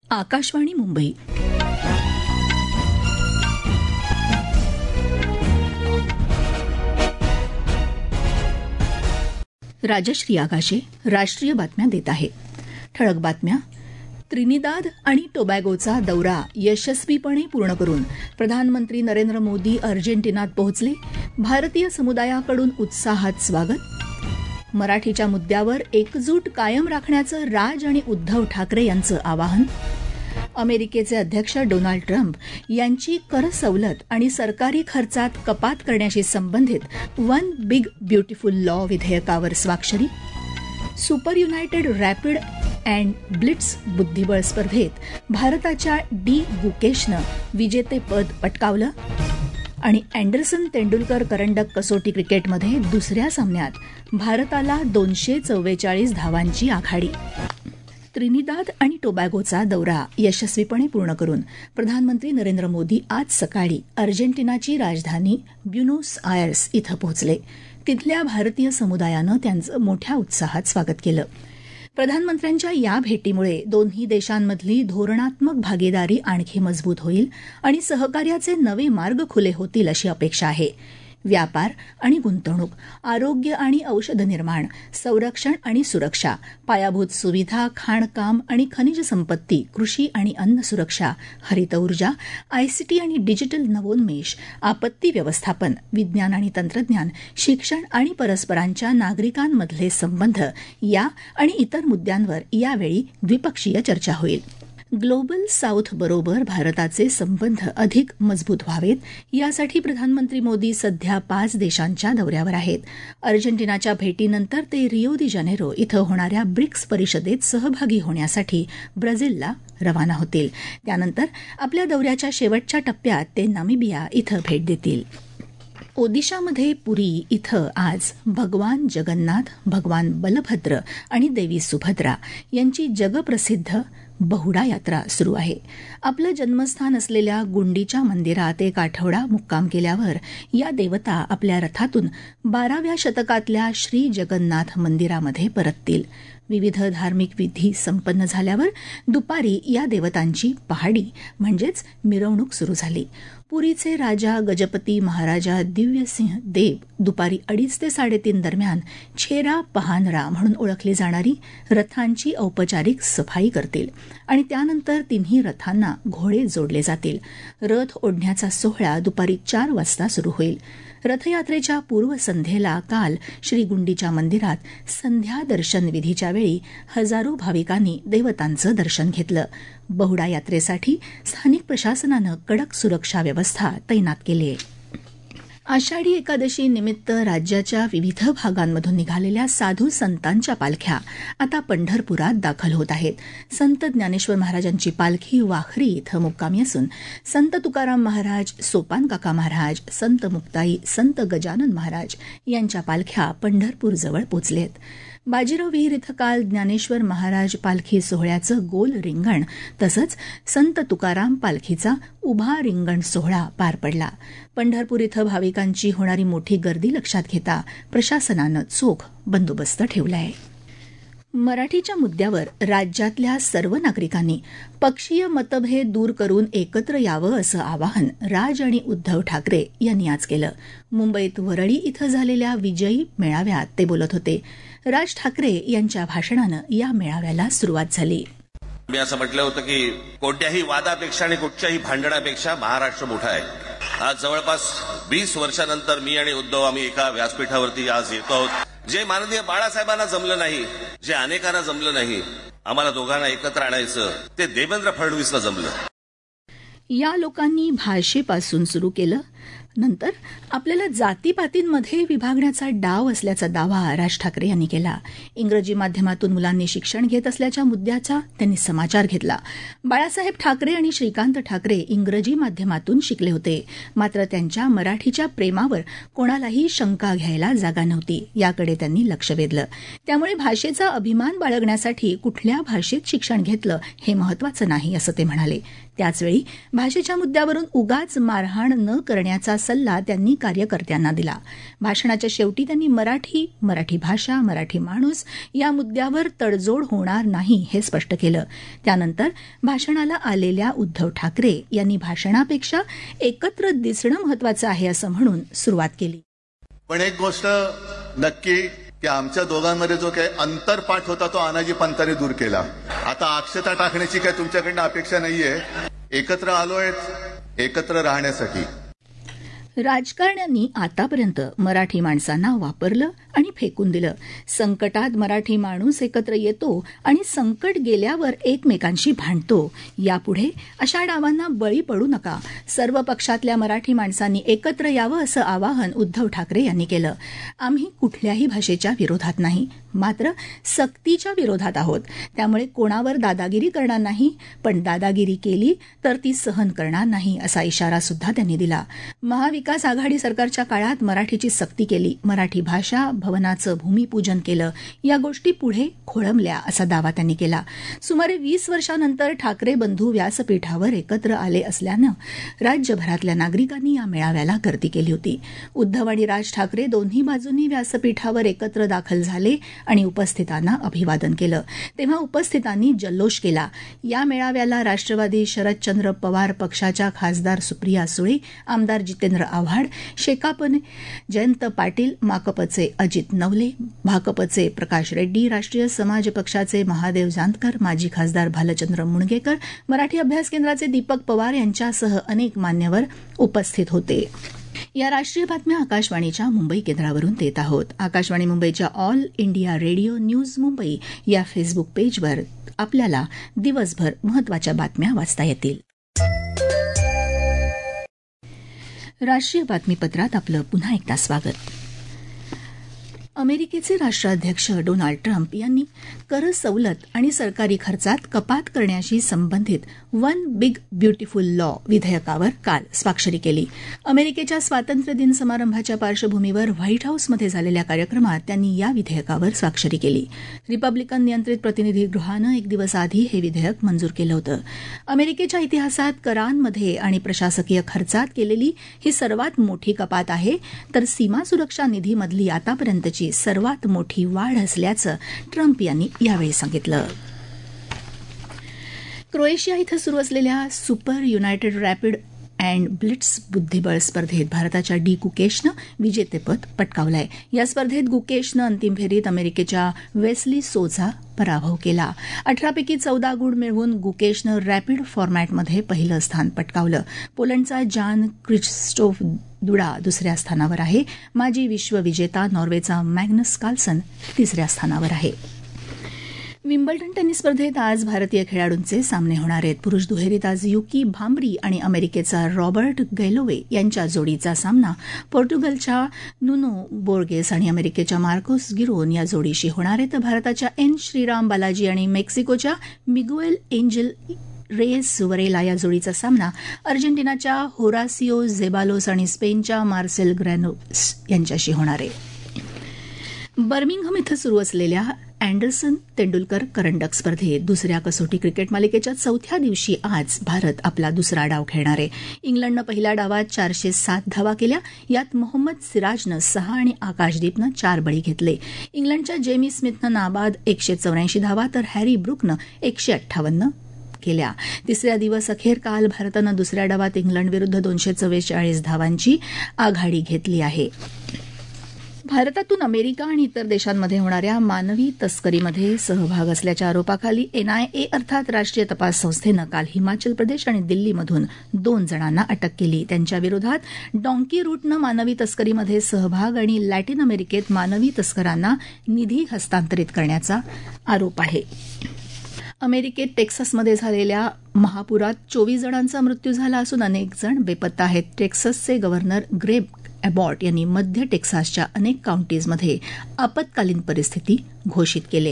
आकाशवाणी मुंबई. राजश्री आगाशे राष्ट्रीय बातम्या देत आहे. ठळक बातम्या. त्रिनिदाद आणि टोबॅगोचा दौरा यशस्वीपणे पूर्ण करून प्रधानमंत्री नरेंद्र मोदी अर्जेंटिनात पोहोचले. भारतीय समुदायाकडून उत्साहात स्वागत. मराठीच्या मुद्द्यावर एकजूट कायम राखण्याचं राज आणि उद्धव ठाकरे यांचं आवाहन. अमेरिकेचे अध्यक्ष डोनाल्ड ट्रम्प यांची कर सवलत आणि सरकारी खर्चात कपात करण्याशी संबंधित वन बिग ब्युटिफुल लॉ विधेयकावर स्वाक्षरी. Super United Rapid and Blitz बुद्धिबळ स्पर्धेत भारताच्या डी गुकेशनं विजेतेपद पटकावलं. आणि अँडरसन तेंडुलकर करंडक कसोटी क्रिकेटमध्ये दुसऱ्या सामन्यात भारताला 244 धावांची आघाडी. त्रिनिदाद आणि टोबॅगोचा दौरा यशस्वीपणे पूर्ण करून प्रधानमंत्री नरेंद्र मोदी आज सकाळी अर्जेंटिनाची राजधानी ब्युनोस आयर्स इथं पोहोचले. तिथल्या भारतीय समुदायानं त्यांचं मोठ्या उत्साहात स्वागत केलं. प्रधानमंत्र्यांच्या या भेटीमुळे दोन्ही देशांमधली धोरणात्मक भागीदारी आणखी मजबूत होईल आणि सहकार्याचे नवे मार्ग खुले होतील अशी अपेक्षा आहे. व्यापार आणि गुंतवणूक, आरोग्य आणि औषध निर्माण, संरक्षण आणि सुरक्षा, पायाभूत सुविधा, खाणकाम आणि खनिज संपत्ती, कृषी आणि अन्न सुरक्षा, हरित ऊर्जा, आयसीटी आणि डिजिटल नवोन्मेष, आपत्ती व्यवस्थापन, विज्ञान आणि तंत्रज्ञान, शिक्षण आणि परस्परांच्या नागरिकांमधले संबंध या आणि इतर मुद्द्यांवर यावेळी द्विपक्षीय चर्चा होईल. ग्लोबल साऊथ बरोबर भारताचे संबंध अधिक मजबूत व्हावेत यासाठी प्रधानमंत्री मोदी सध्या 5 देशांच्या दौऱ्यावर आहेत. अर्जेंटिनाच्या भेटीनंतर ते रिओ दी जानेरो इथं होणाऱ्या ब्रिक्स परिषदेत सहभागी होण्यासाठी ब्राझीलला रवाना होतील. त्यानंतर आपल्या दौऱ्याच्या शेवटच्या टप्प्यात ते नामिबिया इथं भेट देतील. ओदिशामध्ये पुरी इथं आज भगवान जगन्नाथ, भगवान बलभद्र आणि देवी सुभद्रा यांची जगप्रसिद्ध बहुडा यात्रा सुरू आहे. आपलं जन्मस्थान असलेल्या गुंडीच्या मंदिरात एक आठवडा मुक्काम केल्यावर या देवता आपल्या रथातून 12व्या शतकातल्या श्री जगन्नाथ मंदिरामध्ये परततील. विविध धार्मिक विधी संपन्न झाल्यावर दुपारी या देवतांची पहाडी म्हणजेच मिरवणूक सुरू झाली. पुरीचे राजा गजपती महाराजा दिव्यसिंह देव दुपारी 2:30 ते 3:30 दरम्यान छेरा पहानरा म्हणून ओळखली जाणारी रथांची औपचारिक सफाई करतील आणि त्यानंतर तिन्ही रथांना घोडे जोडले जातील. रथ ओढण्याचा सोहळा दुपारी 4 वाजता सुरू होईल. रथयात्रेच्या पूर्वसंध्येला काल श्रीगुंडीच्या मंदिरात संध्या दर्शन विधीच्या वेळी हजारो भाविकांनी देवतांचं दर्शन घेतलं. बहुडा यात्रेसाठी स्थानिक प्रशासनानं कडक सुरक्षा व्यवस्था तैनात केली आहे. आषाढी एकादशी निमित्त राज्याच्या विविध भागांमधून निघालेल्या साधू संतांच्या पालख्या आता पंढरपुरात दाखल होत आहेत. संत ज्ञानेश्वर महाराजांची पालखी वाखरी इथं मुक्कामी असून संत तुकाराम महाराज, सोपानकाका महाराज, संत मुक्ताई, संत गजानन महाराज यांच्या पालख्या पंढरपूरजवळ पोचलेत. बाजीराव विहीर इथं काल ज्ञानेश्वर महाराज पालखी सोहळ्याचं गोल रिंगण तसंच संत तुकाराम पालखीचा उभा रिंगण सोहळा पार पडला. पंढरपूर इथं भाविकांची होणारी मोठी गर्दी लक्षात घेता प्रशासनानं चोख बंदोबस्त ठेवला आहे. मराठीच्या मुद्द्यावर राज्यातल्या सर्व नागरिकांनी पक्षीय मतभेद दूर करून एकत्र यावं असं आवाहन राज आणि उद्धव ठाकरे यांनी आज केलं. मुंबईत वरळी इथं झालेल्या विजयी मेळाव्यात ते बोलत होते. राज ठाकरे यांच्या भाषणानं या मेळाव्याला सुरुवात झाली. मी असं म्हटलं होतं की कोणत्याही वादापेक्षा आणि कुठच्याही भांडणापेक्षा महाराष्ट्र मोठा आहे. आज जवळपास 20 वर्षानंतर मी आणि उद्धव आम्ही एका व्यासपीठावरती आज येतो आहोत. जे माननीय बाळासाहेबांना जमलं नाही, जे अनेकांना जमलं नाही, आम्हाला दोघांना एकत्र आणायचं ते देवेंद्र फडणवीसला जमलं. या लोकांनी भाषेपासून सुरू केलं, नंतर आपल्याला जातीपातींमध्ये विभागण्याचा डाव असल्याचा दावा राज ठाकरे यांनी केला. इंग्रजी माध्यमातून मुलांनी शिक्षण घेत असल्याच्या मुद्द्याचा त्यांनी समाचार घेतला. बाळासाहेब ठाकरे आणि श्रीकांत ठाकरे इंग्रजी माध्यमातून शिकले होते, मात्र त्यांच्या मराठीच्या प्रेमावर कोणालाही शंका घ्यायला जागा नव्हती, याकडे त्यांनी लक्ष वेधलं. त्यामुळे भाषेचा अभिमान बाळगण्यासाठी कुठल्या भाषेत शिक्षण घेतलं हे महत्वाचं नाही असं ते म्हणाले. त्याचवेळी भाषेच्या मुद्द्यावरून उगाच मारहाण न करण्याचा सल्ला त्यांनी कार्यकर्त्यांना दिला. भाषणाच्या शेवटी त्यांनी मराठी भाषा, मराठी माणूस या मुद्द्यावर तडजोड होणार नाही हे स्पष्ट केलं. त्यानंतर भाषणाला आलेल्या उद्धव ठाकरे यांनी भाषणापेक्षा एकत्र दिसणं महत्वाचं आहे असं म्हणून सुरुवात केली. पण एक गोष्ट नक्की की आमच्या दोघांमध्ये जो काही अंतरपाठ होता तो आनाजी पंतांनी दूर केला. आता अक्षता टाकण्याची काही तुमच्याकडनं अपेक्षा नाहीये. एकत्र आलोय एकत्र राहण्यासाठी. राजकारण्यांनी आतापर्यंत मराठी माणसांना वापरलं आणि फेकून दिलं. संकटात मराठी माणूस एकत्र येतो आणि संकट गेल्यावर एकमेकांशी भांडतो. यापुढे अशा डावांना बळी पडू नका. सर्व पक्षातल्या मराठी माणसांनी एकत्र यावं असं आवाहन उद्धव ठाकरे यांनी केलं. आम्ही कुठल्याही भाषेच्या विरोधात नाही, मात्र सक्तीच्या विरोधात आहोत. त्यामुळे कोणावर दादागिरी करणार नाही, पण दादागिरी केली तर ती सहन करणार नाही असा इशारा सुद्धा त्यांनी दिला. महाविकास आघाडी सरकारच्या काळात मराठीची सक्ती केली, मराठी भाषा भवनाचं भूमिपूजन केलं, या गोष्टी पुढे खोळंबल्या असा दावा त्यांनी केला. सुमारे 20 वर्षांनंतर ठाकरे बंधू व्यासपीठावर एकत्र आले असल्यानं राज्यभरातल्या नागरिकांनी या मेळाव्याला गर्दी केली होती. उद्धव आणि राज ठाकरे दोन्ही बाजूंनी व्यासपीठावर एकत्र दाखल झाले आणि उपस्थितांना अभिवादन केलं. तेव्हा उपस्थितांनी जल्लोष केला. या मेळाव्याला राष्ट्रवादी शरदचंद्र पवार पक्षाच्या खासदार सुप्रिया सुळे, आमदार जितेंद्र आव्हाड, शेकापने जयंत पाटील, माकपचे अजित नवले, भाकपचे प्रकाश रेड्डी, राष्ट्रीय समाज पक्षाचे महादेव जानकर, माजी खासदार भालचंद्र मुणगेकर, मराठी अभ्यास केंद्राचे दीपक पवार यांच्यासह अनेक मान्यवर उपस्थित होते. या राष्ट्रीय बातम्या आकाशवाणीच्या मुंबई केंद्रावरून देत आहोत. आकाशवाणी मुंबईच्या All India Radio News Mumbai या फेसबुक पेजवर आपल्याला दिवसभर महत्त्वाच्या बातम्या वाचता येतील. राष्ट्रीय बातमीपत्रात आपलं पुन्हा एकदा स्वागत. अमेरिकेचे राष्ट्राध्यक्ष डोनाल्ड ट्रम्प यांनी कर सवलत आणि सरकारी खर्चात कपात करण्याशी संबंधित वन बिग ब्युटिफुल लॉ विधेयकावर काल स्वाक्षरी केली. अमेरिकेच्या स्वातंत्र्य दिन समारंभाच्या पार्श्वभूमीवर व्हाईट हाऊसमध्ये झालेल्या कार्यक्रमात त्यांनी या विधेयकावर स्वाक्षरी केली. रिपब्लिकन नियंत्रित प्रतिनिधी गृहानं एक दिवस आधी हे विधेयक मंजूर केलं होतं. अमेरिकेच्या इतिहासात करांमध्ये आणि प्रशासकीय खर्चात केलेली ही सर्वात मोठी कपात आहे, तर सीमा सुरक्षा निधीमधली आतापर्यंतची सर्वात मोठी वाढ असल्याचं ट्रम्प यांनी यावेळी सांगितलं. क्रोएशिया इथं सुरू असलेल्या Super United Rapid and Blitz बुद्धिबळ स्पर्धेत भारताच्या डी गुकेशनं विजेतेपद पटकावलं आहे. या स्पर्धेत गुकेशनं अंतिम फेरीत अमेरिकेच्या वेस्ली सोचा पराभव केला. 18 पैकी 14 गुण मिळवून गुकेशनं रॅपिड फॉर्मॅटमध्ये पहिलं स्थान पटकावलं. पोलंडचा जान क्रिस्टोफ दुडा दुसऱ्या स्थानावर आहे. माजी विश्वविजेता नॉर्वेचा मॅग्नस कार्लसन तिसऱ्या स्थानावर आहे. विम्बल्डन टेनिस स्पर्धेत आज भारतीय खेळाडूंचे सामने होणार आहेत. पुरुष दुहेरीत आज युकी भांबरी आणि अमेरिकेचा रॉबर्ट गैलोवे यांच्या जोडीचा सामना पोर्तुगलच्या नुनो बोर्गेस आणि अमेरिकेच्या मार्कोस गिरोन या जोडीशी होणार आहे. तर भारताच्या एन श्रीराम बालाजी आणि मेक्सिकोच्या मिगुएल एंजल रेस वरेला या जोडीचा सामना अर्जेंटिनाच्या होरासिओ झेबालोस आणि स्पेनच्या मार्सेल ग्रॅनोस यांच्याशी होणार आहे. बर्मिंगहम इथं सुरू असलेल्या अँडरसन तेंडुलकर करंडक स्पर्धेत दुसऱ्या कसोटी क्रिकेट मालिकेच्या चौथ्या दिवशी आज भारत आपला दुसरा डाव खेळणार आहे. इंग्लंडनं पहिल्या डावात 407 धावा केल्या. यात मोहम्मद सिराजनं 6 आणि आकाशदीपनं 4 बळी घेतले. इंग्लंडच्या जेमी स्मिथनं नाबाद 184 धावा तर हॅरी ब्रुकनं 158 केल्या. तिसऱ्या दिवस अखेर काल भारतानं दुसऱ्या डावात इंग्लंडविरुद्ध 244 धावांची आघाडी घेतली आहे. भारतातून अमेरिका आणि इतर देशांमध्ये होणाऱ्या मानवी तस्करीमध्ये सहभाग असल्याच्या आरोपाखाली एनआयए अर्थात राष्ट्रीय तपास संस्थेनं काल हिमाचल प्रदेश आणि दिल्लीमधून 2 जणांना अटक केली. त्यांच्या विरोधात डॉन्की रूटनं मानवी तस्करीमध्ये सहभाग आणि लॅटिन अमेरिकेत मानवी तस्करांना निधी हस्तांतरित करण्याचा आरोप आहे. अमेरिकेत टेक्सासमध्ये झालेल्या महापुरात 24 जणांचा मृत्यू झाला असून अनेक जण बेपत्ता आहेत. टेक्सासचे गव्हर्नर ग्रेग अबॉट यांनी मध्य टेक्सासच्या अनेक काउंटीजमध्ये आपत्कालीन परिस्थिती घोषित केली.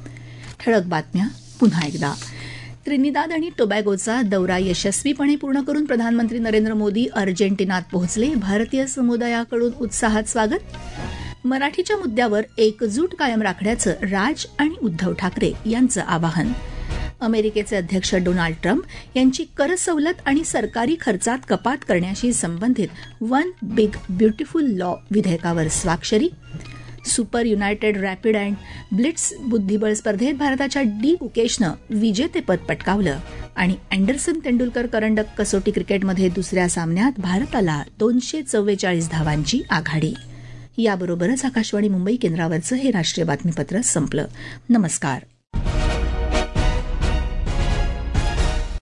ठळक बातम्या पुन्हा एकदा. त्रिनिदाद आणि टोबॅगोचा दौरा यशस्वीपणे पूर्ण करून प्रधानमंत्री नरेंद्र मोदी अर्जेंटिनात पोहोचले. भारतीय समुदायाकडून उत्साहात स्वागत. मराठीच्या मुद्द्यावर एकजूट कायम राखण्याचं राज आणि उद्धव ठाकरे यांचं आवाहन. अमेरिकेचे अध्यक्ष डोनाल्ड ट्रम्प यांची कर सवलत आणि सरकारी खर्चात कपात करण्याशी संबंधित वन बिग ब्युटिफुल लॉ विधेयकावर स्वाक्षरी. Super United Rapid and Blitz बुद्धिबळ स्पर्धेत भारताच्या डी गुकेशनं विजेतेपद पटकावलं. आणि अँडरसन तेंडुलकर करंडक कसोटी क्रिकेटमध्ये दुसऱ्या सामन्यात भारताला 244 धावांची आघाडी. याबरोबरच आकाशवाणी मुंबई केंद्रावरचं हे राष्ट्रीय बातमीपत्र संपलं. नमस्कार.